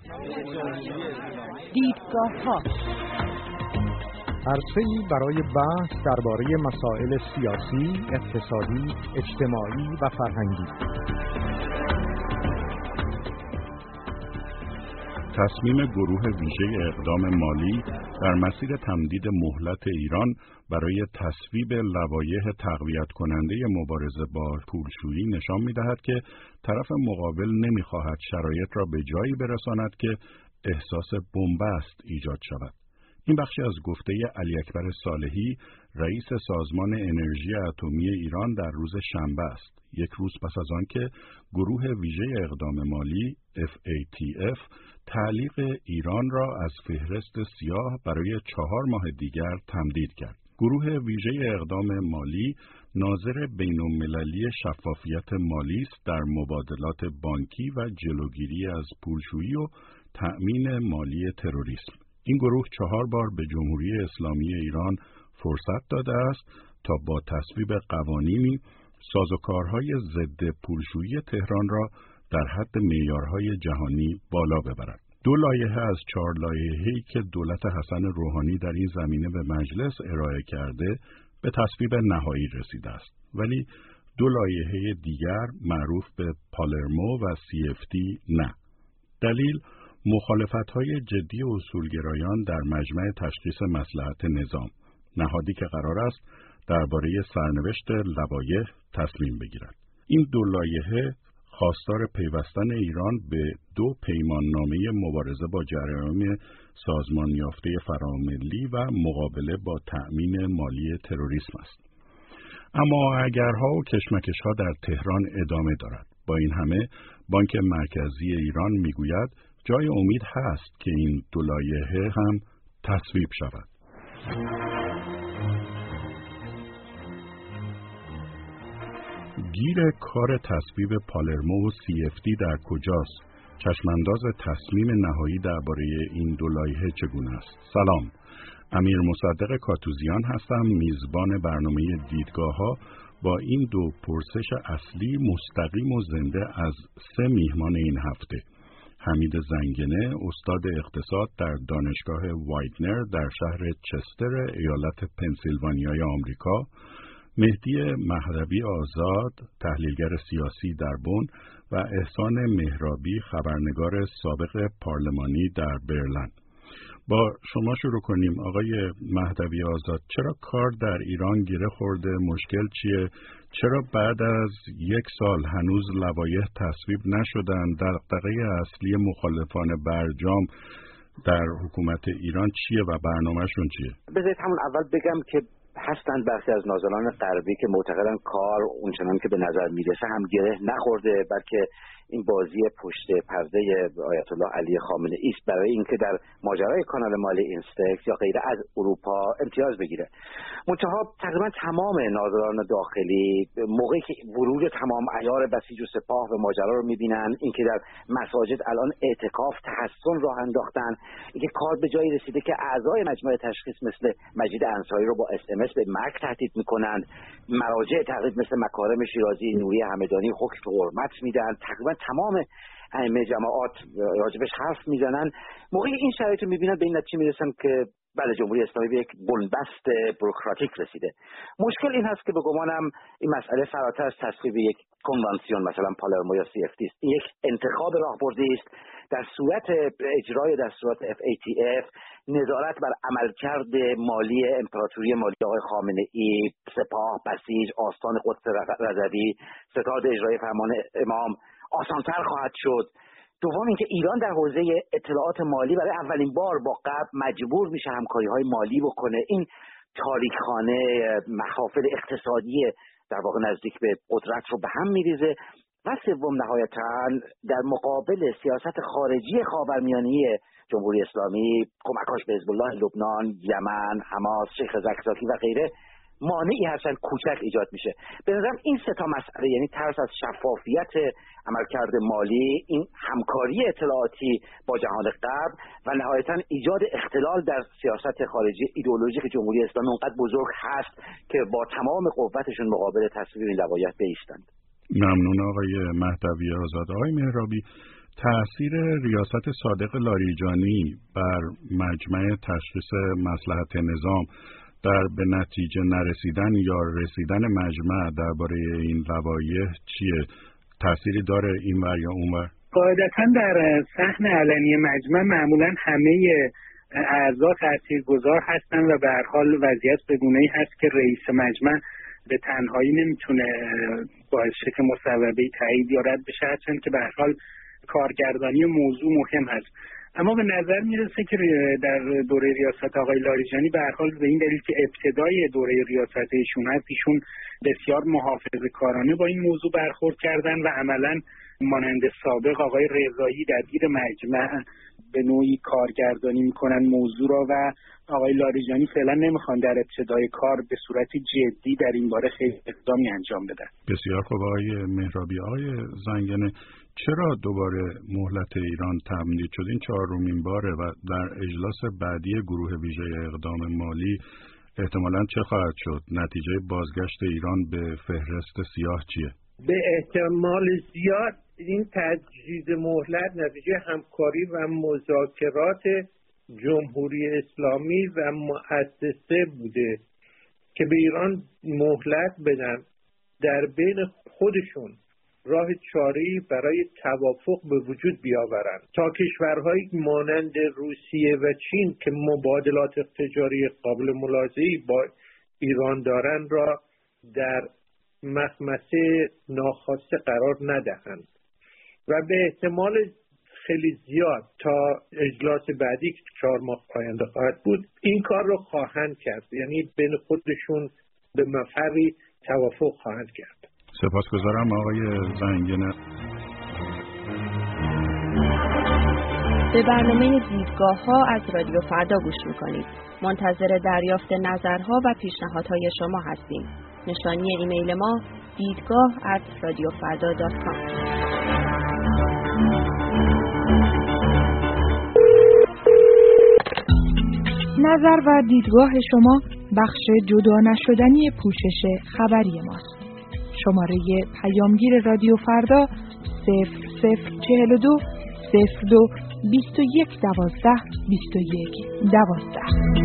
دیدگاه‌ها عرصه‌ای برای بحث درباره مسائل سیاسی، اقتصادی، اجتماعی و فرهنگی. تصمیم گروه ویژه اقدام مالی در مسیر تمدید مهلت ایران برای تصویب لوایح تقویت کننده مبارزه با پولشویی نشان می‌دهد که طرف مقابل نمی‌خواهد شرایط را به جایی برساند که احساس بنبست ایجاد شود. این بخشی از گفته علی اکبر صالحی، رئیس سازمان انرژی اتمی ایران در روز شنبه است، یک روز پس از آن که گروه ویژه اقدام مالی FATF تعلیق ایران را از فهرست سیاه برای 4 ماه دیگر تمدید کرد. گروه ویژه اقدام مالی ناظر بین‌المللی شفافیت مالی است در مبادلات بانکی و جلوگیری از پولشویی و تأمین مالی تروریسم. این گروه 4 بار به جمهوری اسلامی ایران فرصت داده است تا با تصویب قوانینی سازوکارهای ضد پولشویی تهران را در حد معیارهای جهانی بالا ببرد. 2 لایحه از 4 لایحه‌ای که دولت حسن روحانی در این زمینه به مجلس ارائه کرده به تصویب نهایی رسیده است. ولی 2 لایحه دیگر معروف به پالرمو و CFT نه. دلیل مخالفت‌های جدی اصولگرایان در مجمع تشخیص مصلحت نظام، نهادی که قرار است درباره سرنوشت لوایح تصمیم بگیرد. این 2 لایحه خواستار پیوستن ایران به 2 پیماننامه مبارزه با جرایم سازمان یافته فراملی و مقابله با تأمین مالی تروریسم است. اما اگرها و کشمکش‌ها در تهران ادامه دارد. با این همه بانک مرکزی ایران میگوید جای امید هست که این 2 لایحه هم تصویب شود. گیر کار تصویب پالرمو و CFT در کجاست؟ چشمانداز تصمیم نهایی درباره این 2 لایحه چگونه است؟ سلام، امیر مصدق کاتوزیان هستم، میزبان برنامه دیدگاه‌ها با این 2 پرسش اصلی مستقیم و زنده از 3 میهمان این هفته. حمید زنگنه، استاد اقتصاد در دانشگاه وایدنر در شهر چستر، ایالت پنسیلوانیای آمریکا، مهدی مهدوی آزاد، تحلیلگر سیاسی در بن و احسان مهرابی، خبرنگار سابق پارلمانی در برلین. با شما شروع کنیم. آقای مهدوی آزاد، چرا کار در ایران گره خورده؟ مشکل چیه؟ چرا بعد از 1 سال هنوز لوایح تصویب نشدن؟ دغدغه اصلی مخالفان برجام در حکومت ایران چیه و برنامه‌شون چیه؟ بذارید همون اول بگم که هستند برخی از ناظران غربی که معتقدن کار اونچنان که به نظر میرسه هم گره نخورده، بلکه این بازی پشت پرده آیت الله علی خامنه ای است برای اینکه در ماجرای کانال مالی اینستکس یا غیره از اروپا امتیاز بگیره. منتها تقریبا تمام ناظران داخلی موقعی که ورود تمام عیار بسیج و سپاه و ماجرا رو میبینن، اینکه در مساجد الان اعتکاف تحسن راه انداختن، اینکه کار به جایی رسیده که اعضای مجمع تشخیص مثل مجید انصاری رو با SMS به مرگ تهدید میکنن، مراجع تقریبا مثل مکارم شیرازی، نوری همدانی حکم حرمت میدن، تقریبا تمام ائمه جماعات راجبش حرف میزنن. موقعی این شرایط رو میبینن به این نتیجه میرسن که بله، جمهوری اسلامی به یک بنبست بوروکراتیک رسیده. مشکل این هست که به گمانم این مسئله فراتر از تصویب یک کنوانسیون مثلا پالرمو یا CFT است. یک انتخاب راهبردی است در صورت اجرای دستورات FATF، نظارت بر عملکرد مالی امپراتوری مالی آقای خامنه ای، سپاه، بسیج، آستان قدس رضوی، ستاد اجرای فرمان امام آسان‌تر خواهد شد. دوم اینکه ایران در حوزه اطلاعات مالی برای اولین بار با غرب مجبور میشه همکاری‌های مالی بکنه. این تاریکخانه محافل اقتصادی در واقع نزدیک به قدرت رو به هم میریزه. و سوم نهایتاً در مقابل سیاست خارجی خاورمیانه جمهوری اسلامی، کمکاش به حزب الله لبنان، یمن، حماس، شیخ زکزاکی و غیره، مانعی هرچند کوچک ایجاد میشه. به نظرم این 3 تا مسئله، یعنی ترس از شفافیت عملکرد مالی، این همکاری اطلاعاتی با جهان غرب و نهایتاً ایجاد اختلال در سیاست خارجی ایدئولوژیک جمهوری اسلامی اونقدر بزرگ هست که با تمام قوتشون مقابل تصویب این لوایح بایستند. ممنون آقای مهدوی آزاد. آقای مهرابی، تأثیر ریاست صادق لاریجانی بر مجمع تشخیص مصلحت نظام در به نتیجه نرسیدن یا رسیدن مجمع درباره این لوایح چیه؟ تأثیری داره این ور یا اون ور؟ قاعدتا در صحن علنی مجمع معمولا همه اعضا تاثیرگذار هستن و به هر حال وضعیت به گونه‌ای هست که رئیس مجمع به تنهایی نمیتونه باعث شه که مصوبه تایید یا رد بشه، هرچند که به هر حال کارگردانی موضوع مهم هست. اما به نظر میرسه که در دوره ریاست آقای لاریجانی به هر حال به این دلیل که ابتدای دوره ریاست ایشون هست، ایشون بسیار محافظه‌کارانه با این موضوع برخورد کردن و عملاً مانند سابق آقای رضایی دبیر مجمع به نوعی کارگردانی میکنن موضوع را و آقای لاریجانی فعلا نمیخوان در ابتدای کار به صورت جدی در این باره خیلی اقدامی انجام بدن. بسیار خوب آقای مهرابی. آقای زنگنه، چرا دوباره مهلت ایران تمدید شد؟ این 4مین باره و در اجلاس بعدی گروه ویژه اقدام مالی احتمالاً چه خواهد شد؟ نتیجه بازگشت ایران به فهرست سیاه چیه؟ به احتمال زیاد این تجدید مهلت نتیجه همکاری و مذاکرات جمهوری اسلامی و مؤسسه بوده که به ایران مهلت بدن در بین خودشون راه چاره‌ای برای توافق به وجود بیاورند تا کشورهایی مانند روسیه و چین که مبادلات تجاری قابل ملاحظه‌ای با ایران دارند را در مخمسه ناخواسته قرار ندهند و به احتمال خیلی زیاد تا اجلاس بعدی که 4 ماه آینده خواهد بود این کار رو خواهند کرد، یعنی بین خودشون به مفری توافق خواهند کرد. سپاسگزارم آقای زنگنه. به برنامه دیدگاه‌ها از رادیو فردا گوش می‌کنید. منتظر دریافت نظرها و پیشنهادهای شما هستیم. نشانی ایمیل ما دیدگاه@radiofarda.com. نظر و دیدگاه شما بخش جدا نشدنی پوشش خبری ماست. شماره پیامگیر رادیو فردا 0042 02 21 12 21 12.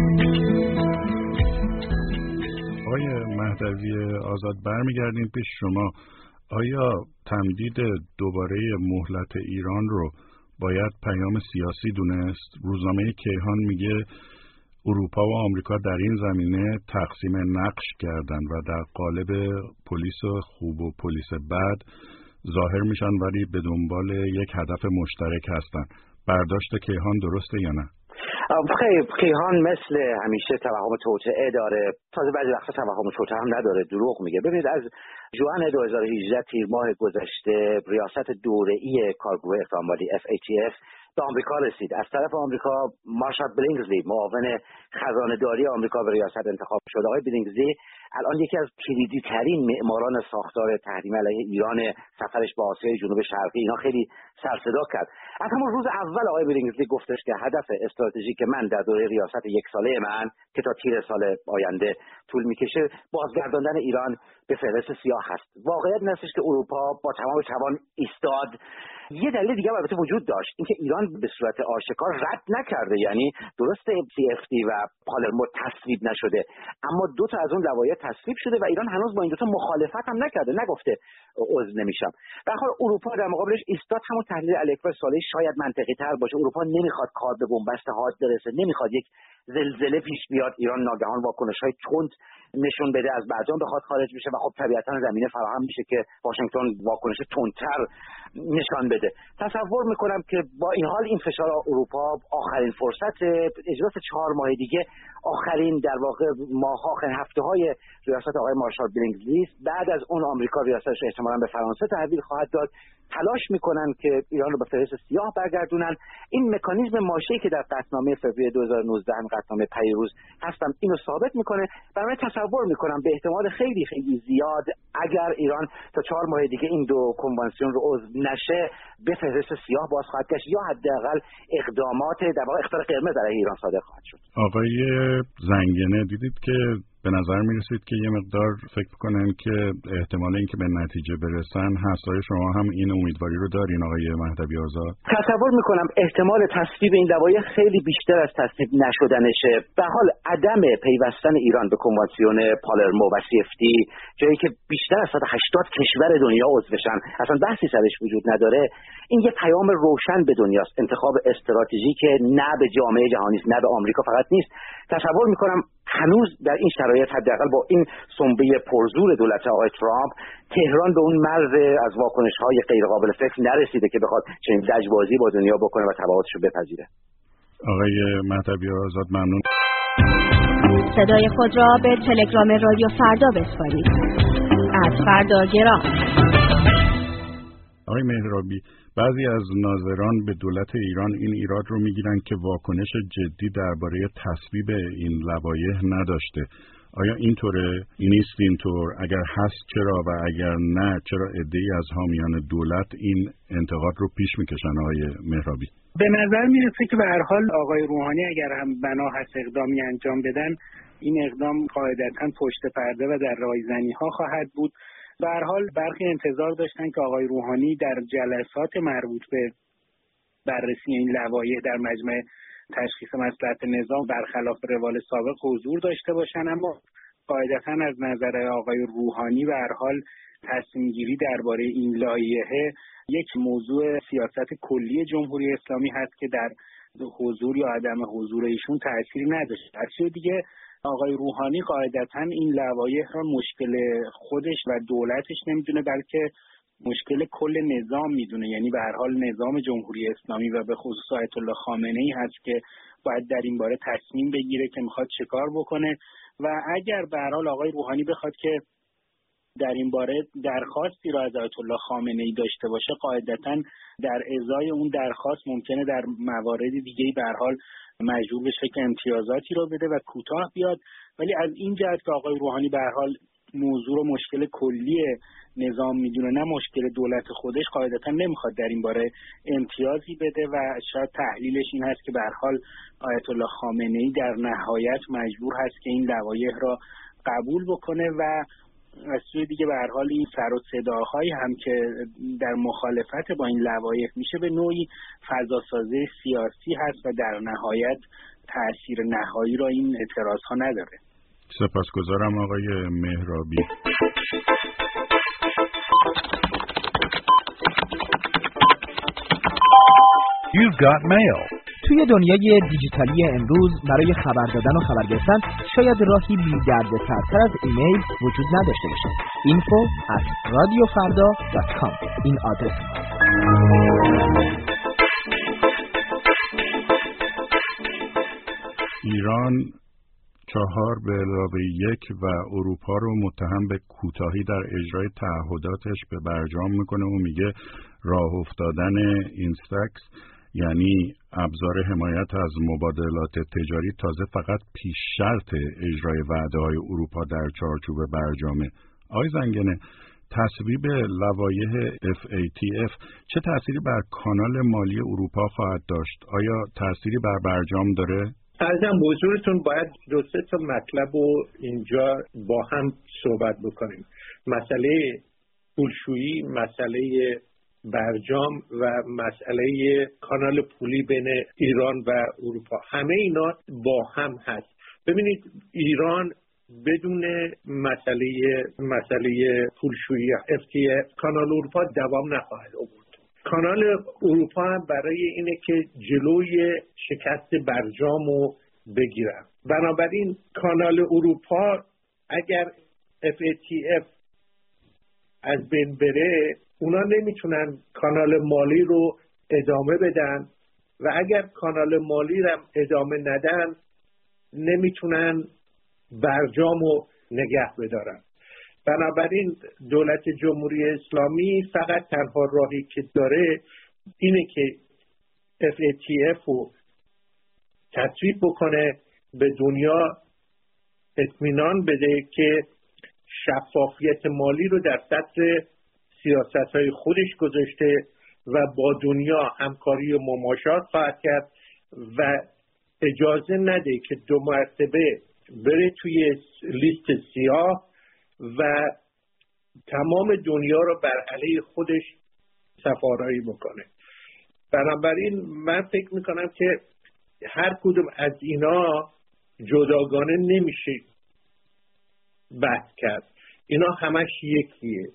آقای مهدوی آزاد، برمیگردیم پیش شما. آیا تمدید دوباره مهلت ایران رو باید پیام سیاسی دونست؟ روزنامه کیهان میگه اروپا و آمریکا در این زمینه تقسیم نقش کردن و در قالب پلیس خوب و پلیس بد ظاهر میشن ولی به دنبال یک هدف مشترک هستن. برداشت کیهان درسته یا نه؟ کیهان مثل همیشه توهم توطئه داره، تازه بعضی وقتا توهم توطئه هم نداره، دروغ میگه. ببینید از ژوئن 2018 تیر ماه گذشته ریاست دوره‌ای کارگروه اقدام مالی FATF به آمریکا رسید. از طرف آمریکا مارشال بلینگزلی معاون خزانه‌داری آمریکا به ریاست انتخاب شد. آقای بلینگزلی الان یکی از کلیدی ترین معماران ساختار تحریم علیه ایران، سفرش به آسیای جنوب شرقی اینا خیلی سر صدا کرد. از همون روز اول آقای بلینگزلی گفتش که هدف استراتژیک من در دوره ریاست 1 ساله من که تا تیر سال آینده طول میکشه بازگرداندن ایران به فهرست سیاه هست. واقعیت این هستش که اروپا با تمام توان ایستاد. یه دلیل دیگه البته وجود داشت، اینکه ایران به صورت آشکار رد نکرده، یعنی درسته CFT و پالرمو تصویب نشده اما 2 تا از اون لوایح تصویب شده و ایران هنوز با این 2 تا مخالفت هم نکرده، نگفته عضو نمیشم. به هر حال اروپا در مقابلش ایستاد. همون تحلیل الکبر سالی شاید منطقی تر باشه. اروپا نمیخواد کار به بنبست حاد برسه، نمیخواد یک زلزله پیش بیاد، ایران ناگهان واکنش‌های تند نشون بده، از برجام بخواد خارج بشه و خب طبیعتاً زمینه فراهم میشه که واشنگتن واکنش تندتر نشان بده. تصور میکنم که با این حال این فشار اروپا آخرین فرصت اجلاس 4 ماه دیگه، آخرین در واقع آخرین هفته‌های ریاست آقای مارشال بلینگزلی، بعد از اون آمریکا ریاستش احتمالاً به فرانسه تحویل خواهد داد. تلاش میکنن که ایران رو به فهرست سیاه برگردونن. این مکانیزم ماشه‌ای که در قطعنامه فوریه 2019 هم قطعنامه پیروز هستم اینو ثابت میکنه. برای تصور میکنم به احتمال خیلی خیلی زیاد اگر ایران تا 4 ماه دیگه این 2 کنوانسیون رو عضو نشه به فهرست سیاه باز خواهد گشت یا حداقل اقدامات در واقع اخطار قرمز علیه ایران صادر خواهد شد. آقای زنگنه، دیدید که به نظر میرسید که یه مقدار فکر کنن که احتمال اینکه به نتیجه برسن هست. شما هم این امیدواری رو دارین آقای مهدوی آزاد؟ تصور میکنم احتمال تصویب این لوایح خیلی بیشتر از تصویب نشدنشه. به حال عدم پیوستن ایران به کنوانسیون پالرمو و CFT، جایی که بیشتر از 180 کشور دنیا عضوشن، اصلا بحثی سرش وجود نداره، این یه پیام روشن به دنیاست. انتخاب استراتژی که نه به جامعه جهانی است، نه به آمریکا فقط نیست. تصور میکنم هنوز در این شرایط، حداقل با این سنبه پرزور دولت آقای ترامپ، تهران به اون مرز از واکنش‌های غیر قابل فکر نرسیده که بخواد چنین لجبازی با دنیا بکنه و تبعاتش رو بپذیره. آقای مهدوی آزاد ممنون. صدای خود را به تلگرام رادیو فردا بسپارید. @فرداگرام. آقای مهرابی، بعضی از ناظران به دولت ایران این ایراد رو میگیرن که واکنش جدی درباره تصویب این لوایح نداشته. آیا اینطوره؟ نیست اینطور؟ اگر هست چرا؟ و اگر نه چرا عده‌ای از حامیان دولت این انتقاد رو پیش میکشن آقای مهرابی؟ به نظر میرسه که به هر حال آقای روحانی اگر هم بنا هست اقدامی انجام بدن، این اقدام قاعدتاً پشت پرده و در رایزنی‌ها خواهد بود. به هر حال برخی انتظار داشتن که آقای روحانی در جلسات مربوط به بررسی این لوایح در مجمع تشخیص مصلحت نظام برخلاف روال سابق حضور داشته باشند، اما قاعدتاً از نظر آقای روحانی به هر حال تصمیم گیری درباره این لایحه یک موضوع سیاست کلی جمهوری اسلامی هست که در حضور یا عدم حضور ایشون تأثیری نداشته. از سوی دیگه آقای روحانی قاعدتاً این لوایح را مشکل خودش و دولتش نمیدونه، بلکه مشکل کل نظام میدونه. یعنی به هر حال نظام جمهوری اسلامی و به خصوص آیت الله خامنه‌ای هست که باید در این باره تصمیم بگیره که میخواد چه کار بکنه. و اگر به هر حال آقای روحانی بخواد که در این باره درخواستی را از آیت الله خامنه‌ای داشته باشه، قاعدتاً در ازای اون درخواست ممکنه در موارد دیگه‌ای به هر حال مجبور بشه که امتیازاتی رو بده و کوتاه بیاد. ولی از این جهت که آقای روحانی به هر حال موضوع رو مشکل کلی نظام میدونه، نه مشکل دولت خودش، قاعدتا نمیخواد در این باره امتیازی بده و شاید تحلیلش این هست که به هر حال آیت الله خامنه‌ای در نهایت مجبور هست که این لوایح را قبول بکنه. و از سوی دیگه به هر حال این سر و صداهایی هم که در مخالفت با این لوایح میشه به نوعی فضاسازی سیاسی هست و در نهایت تأثیر نهایی را این اعتراضها نداره. سپاسگزارم آقای مهرابی. You've got mail. توی دنیای دیجیتالی امروز برای خبر دادن و خبر گرفتن شاید راهی بی‌دردسرتر از ایمیل وجود نداشته باشه. info@radiofarda.com این آدرس. ایران 4+1 و اروپا رو متهم به کوتاهی در اجرای تعهداتش به برجام میکنه و میگه راه افتادن اینستاکس یعنی ابزار حمایت از مبادلات تجاری تازه فقط پیش شرط اجرای وعده‌های اروپا در چارچوب برجامه. آقای زنگنه، تصویب لوایح FATF چه تأثیری بر کانال مالی اروپا خواهد داشت؟ آیا تأثیری بر برجام داره؟ عرضم حضورتون باید 2-3 تا مطلب رو اینجا با هم صحبت بکنیم. مسئله پولشویی، مسئله برجام و مسئله کانال پولی بین ایران و اروپا، همه اینا با هم هست. ببینید ایران بدون مسئله پولشویی FTF کانال اروپا دوام نخواهد آورد. کانال اروپا هم برای اینه که جلوی شکست برجام رو بگیرن. بنابراین کانال اروپا اگر FATF از بین بره، اونا نمیتونن کانال مالی رو ادامه بدن و اگر کانال مالی رو ادامه ندن نمیتونن برجام رو نگه بدارن. بنابراین دولت جمهوری اسلامی فقط تنها راهی که داره اینه که FATF رو تصویب بکنه، به دنیا اطمینان بده که شفافیت مالی رو در سطح سیاست‌های خودش گذاشته و با دنیا همکاری و مماشات خواهد کرد و اجازه نده که 2 مرتبه بره توی لیست سیاه و تمام دنیا رو بر علیه خودش سفارایی بکنه. بنابراین من فکر میکنم که هر کدوم از اینا جداگانه نمیشه بحث کرد، اینا همش یکیه.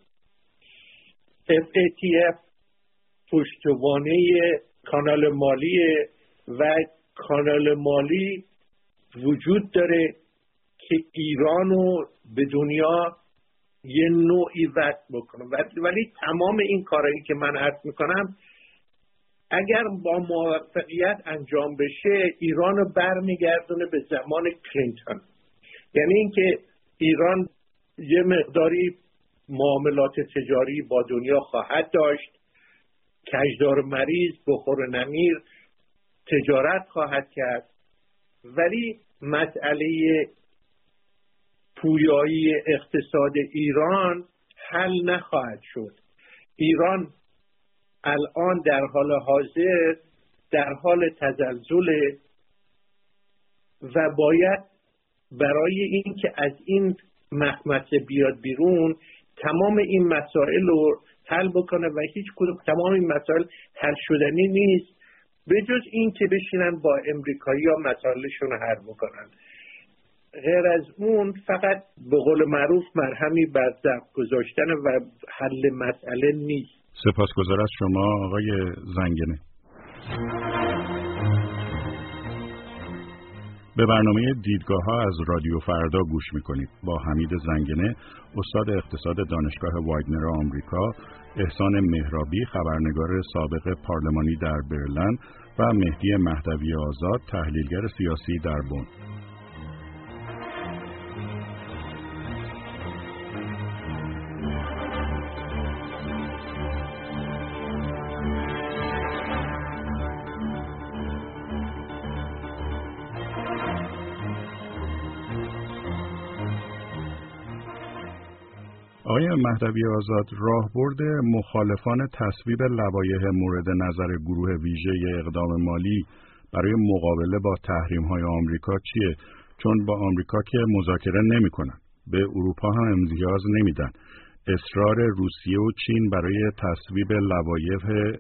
FATF پشتوانه کانال مالی و کانال مالی وجود داره که ایرانو به دنیا یه نوعی وصل بکنه، ولی تمام این کارهایی که من عرض میکنم اگر با موفقیت انجام بشه ایران رو برمیگردونه به زمان کلینتون. یعنی اینکه ایران یه مقداری معاملات تجاری با دنیا خواهد داشت، کشدار مریض بخور نمیر تجارت خواهد کرد، ولی مسئله پویایی اقتصاد ایران حل نخواهد شد. ایران الان در حال حاضر در حال تزلزل و باید برای این که از این مخمسه بیاد بیرون تمام این مسائل رو حل بکنه و هیچ کدوم تمام این مسائل حل شدنی نیست به جز این که بشینن با امریکایی‌ها مسائلشون رو حل بکنن. غیر از اون فقط به قول معروف مرهمی بر ضرب گذاشتن و حل مسئله نیست. سپاسگزار از شما آقای زنگنه. به برنامه دیدگاه‌ها از رادیو فردا گوش می‌کنید. با حمید زنگنه، استاد اقتصاد دانشگاه وایگنر آمریکا، احسان مهرابی، خبرنگار سابق پارلمانی در برلین و مهدی مهدوی آزاد، تحلیلگر سیاسی در بن. آقای مهدوی آزاد، راهبرد مخالفان تصویب لوایح مورد نظر گروه ویژه اقدام مالی برای مقابله با تحریم‌های آمریکا چیه؟ چون با آمریکا که مذاکره نمی‌کنن، به اروپا هم امتیاز نمیدن. اصرار روسیه و چین برای تصویب لوایح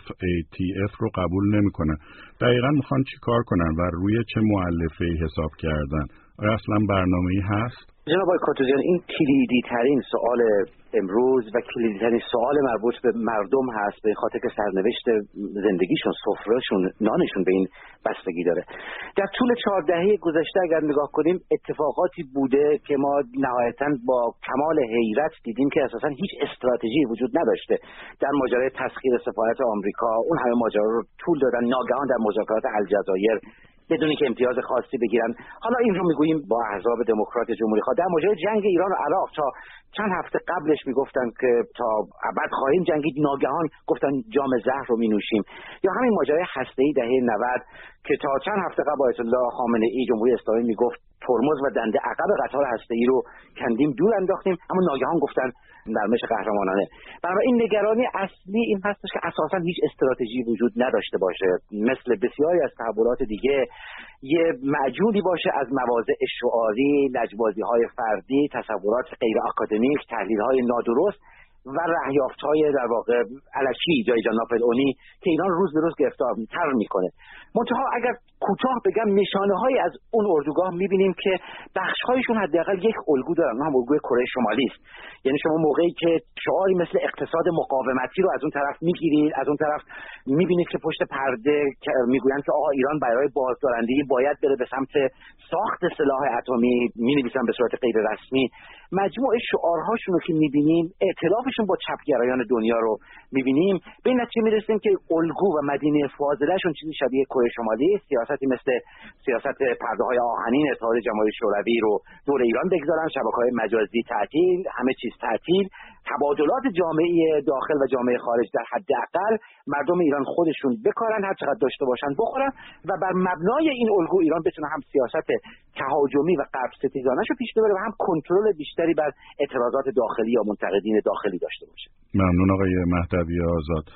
FATF رو قبول نمی‌کنن. دقیقاً می‌خوان چی کار کنن و روی چه مؤلفه‌ای حساب کردن؟ آیا اصلا برنامه‌ای هست؟ جناب آقای کاتوزیان، این کلیدی ترین سوال امروز و کلیدی ترین سوال مربوط به مردم هست، به خاطر که سرنوشت زندگیشون، سفرهشون، نانشون به این بستگی داره. در طول 4 دهه گذشته اگر نگاه کنیم اتفاقاتی بوده که ما نهایتاً با کمال حیرت دیدیم که اساساً هیچ استراتژی وجود نداشته. در ماجرای تسخیر سفارت آمریکا اون همه ماجرا رو طول دادن، ناگهان در مذاکرات الجزایر بدونی که امتیاز خاصی بگیرن. حالا این رو میگوییم با احزاب دموکرات جمهوری خواه. در ماجرای جنگ ایران و عراق تا چند هفته قبلش میگفتن که تا ابد خواهیم جنگید، ناگهان گفتن جام زهر رو مینوشیم. یا همین ماجرای هسته‌ای دهه 90 که تا چند هفته قبل آیت الله خامنه‌ای جمهوری اسلامی میگفت ترمز و دنده عقب قطار هسته‌ای رو کندیم، دور انداختیم، اما ناگهان گفتن نرمش قهرمانانه. بنابراین نگرانی اصلی این هستش که اساساً هیچ استراتژی وجود نداشته باشه، مثل بسیاری از تحولات دیگه یه معجونی باشه از مواضع شعاری، لجبازی‌های فردی، تصورات غیر آکادمیک، تحلیل‌های نادرست و رهیافت‌های در واقع الکی جای جان ناپلئونی که ایران روز به روز گرفتارتر میکنه. منتها اگر کوتاه بگم نشانه‌هایی از اون اردوگاه می‌بینیم که بخش‌هایشون حداقل یک الگو دارن، هم الگوی کره شمالی است. یعنی شما موقعی که شعاری مثل اقتصاد مقاومتی رو از اون طرف می‌گیرید، از اون طرف می‌بینید که پشت پرده میگویند که آقا ایران برای بازدارندگی باید بره به سمت ساخت سلاح اتمی، می‌نویسن به صورت غیر رسمی. مجموع شعارهاشون رو که می‌بینیم، ائتلافشون با چپگرایان دنیا رو می‌بینیم، به این نتیجه می‌رسیم که الگو و مدینه فاضله‌شون چیزی شبیه کره شمالی، سیاستی مثل سیاست پرده‌های آهنین اتحاد جماهیر شوروی رو دور ایران بگذارن، شبکه‌های مجازی تعطیل، همه چیز تعطیل، تبادلات جامعه داخل و جامعه خارج در حداقل مردم ایران خودشون بکارن، هر چقدر داشته باشن بخورن و بر مبنای این الگو ایران بتونه هم سیاست تهاجمی و غرب ستیزانه‌شو پیش ببره و هم کنترل بیشتری بر اعتراضات داخلی یا منتقدین داخلی داشته باشه. ممنون آقای مهدوی آزاد.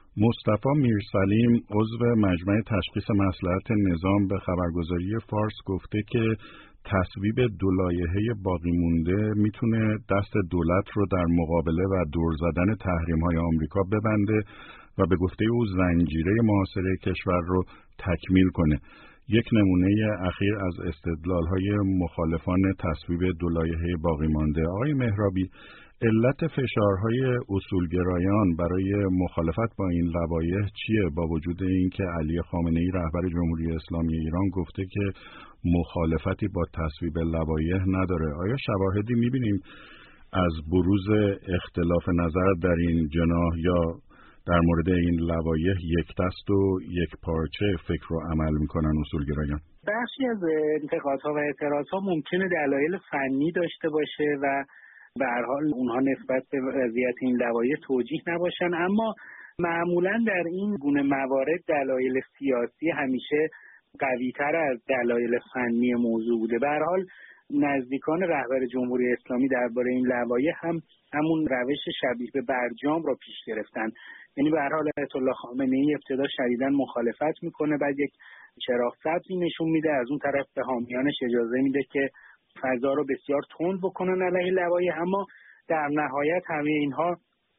مصطفی میرسلیم عضو مجمع تشخیص مصلحت نظام به خبرگزاری فارس گفته که تصویب دو لایحه باقی مونده میتونه دست دولت رو در مقابله و دور زدن تحریم‌های آمریکا ببنده و به گفته او زنجیره محاصره کشور رو تکمیل کنه. یک نمونه اخیر از استدلال‌های مخالفان تصویب دو لایحه باقی مانده. آقای مهرابی، علت فشارهای اصولگرایان برای مخالفت با این لوایح چیه، با وجود اینکه علی خامنه‌ای رهبر جمهوری اسلامی ایران گفته که مخالفتی با تصویب لوایح نداره؟ آیا شواهدی می‌بینیم از بروز اختلاف نظر در این جناح یا در مورد این لوایح یک دست و یک پارچه فکر و عمل میکنن اصولگرایان؟ بخشی از انتقادها و اعتراضها ممکنه دلایل فنی داشته باشه و به هر حال اونها نسبت به وضعیت این لوایح توجیه نباشن، اما معمولا در این گونه موارد دلایل سیاسی همیشه قوی‌تر از دلایل فنی موضوع بوده. به هر حال نزدیکان رهبر جمهوری اسلامی درباره این لوایح هم همون روش شبیه به برجام را پیش گرفتن. یعنی به هر حال آیت الله خامنه‌ای ابتدا شدیداً مخالفت میکنه، بعد یک چراغ سبزی نشون میده، از اون طرف به حامیانش اجازه میده که فضا رو بسیار تند بکنن علیه لوایح، اما در نهایت همه اینها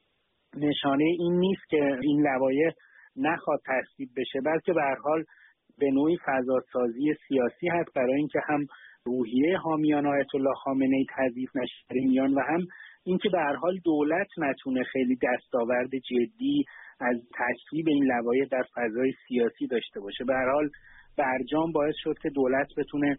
نشانه این نیست که این لوایح نخواد تصویب بشه، بلکه به هر حال به نوعی فضاسازی سیاسی هست برای اینکه هم روحیه حامیان آیت الله خامنه‌ای تضعیف نشه در میان و هم اینکه به هر حال دولت نتونه خیلی دستاورد جدی از تصویب این لوایح در فضای سیاسی داشته باشه. به هر حال برجام باعث شد که دولت بتونه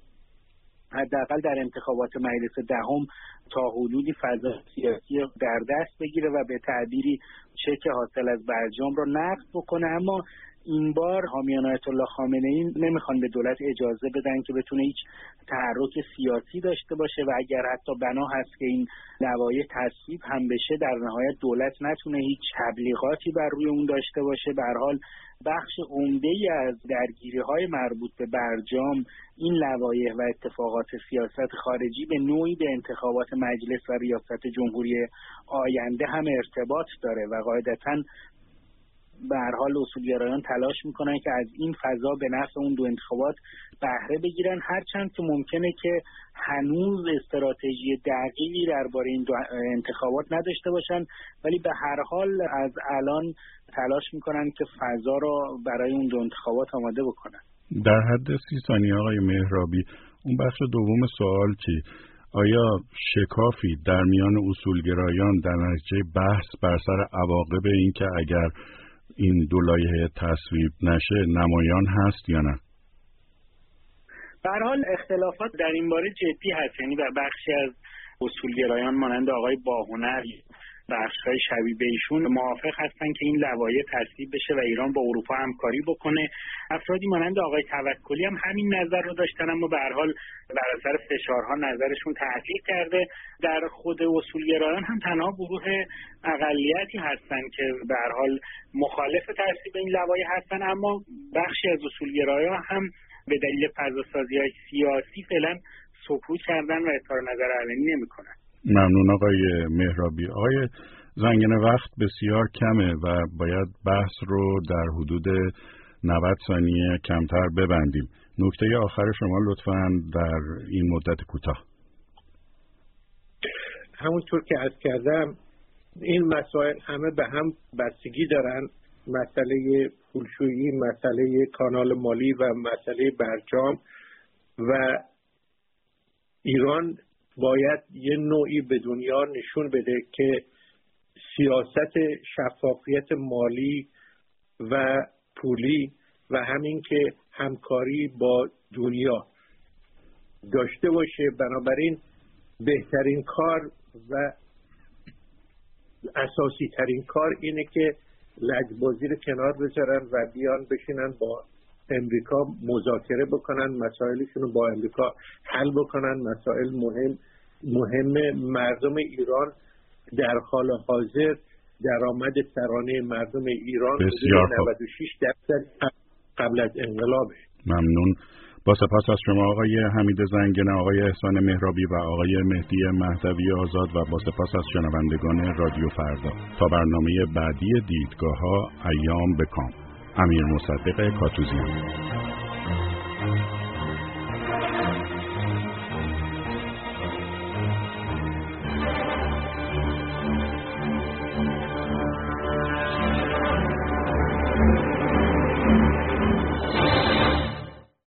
حداقل در انتخابات مجلس دهم تا حدودی فضا سیاسی در دست بگیره و به تعبیری چک حاصل از برجام رو نقض بکنه. اما این بار حامیان آیت الله خامنه‌ای نمیخوان به دولت اجازه بدن که بتونه هیچ تحرک سیاسی داشته باشه و اگر حتی بنا هست که این لوایح تصویب هم بشه، در نهایت دولت نتونه هیچ تبلیغاتی بر روی اون داشته باشه. به هر حال بخش عمده‌ای از درگیری‌های مربوط به برجام، این لوایح و اتفاقات سیاست خارجی به نوعی به انتخابات مجلس و ریاست جمهوری آینده هم ارتباط داره و قاعدتاً به هر حال اصولگرایان تلاش میکنن که از این فضا به نفع اون دو انتخابات بهره بگیرن، هرچند که ممکنه که هنوز استراتژی دقیقی درباره این دو انتخابات نداشته باشن، ولی به هر حال از الان تلاش میکنن که فضا رو برای اون دو انتخابات آماده بکنن. در حد 30 ثانیه آقای مهرابی، اون بخش دوم سوال چی؟ آیا شکافی در میان اصولگرایان در نتیجه بحث بر سر عواقب این که اگر این دو لایحه تصویب نشه نمایان هست یا نه؟ به هر حال اختلافات در این باره جدی هست، یعنی در بخشی از اصولگرایان مانند آقای باهنر، بخش‌های شبیه به ایشون موافق هستن که این لوایح تصویب بشه و ایران با اروپا همکاری بکنه. افرادی مانند آقای توکلی هم همین نظر رو داشتن، اما به هر حال بر اثر فشارها نظرشون تغییر کرده. در خود اصولگرایان هم تنها گروه اقلیتی هستن که به هر حال مخالف تصویب این لوایح هستن، اما بخشی از اصولگرایان هم به دلیل فضاسازی‌های سیاسی فعلا سکوت کردن و اظهار نظر علنی نمی‌کنن. ممنون آقای مهرابی. آقای زنگنه، وقت بسیار کمه و باید بحث رو در حدود 90 ثانیه کمتر ببندیم. نکته آخر شما لطفاً در این مدت کوتاه. همونطور که عرض کردم این مسائل همه به هم بستگی دارن، مسئله پولشویی، مسئله کانال مالی و مسئله برجام، و ایران باید یه نوعی به دنیا نشون بده که سیاست شفافیت مالی و پولی و همین که همکاری با دنیا داشته باشه. بنابراین بهترین کار و اساسی ترین کار اینه که لجبازی رو کنار بذارن و بیان بشینن با امریکا مذاکره بکنن، مسائلشون رو با امریکا حل بکنن. مسائل مهم مردم ایران در حال حاضر درآمد سرانه مردم ایران 96% قبل از انقلابه. ممنون. با سپاس از شما آقای حمید زنگنه، آقای احسان مهرابی و آقای مهدی مهدوی آزاد و با سپاس از شنوندگان رادیو فردا. تا برنامه بعدی دیدگاه‌ها، ایام بکام. امیر مصدق کاتوزیان.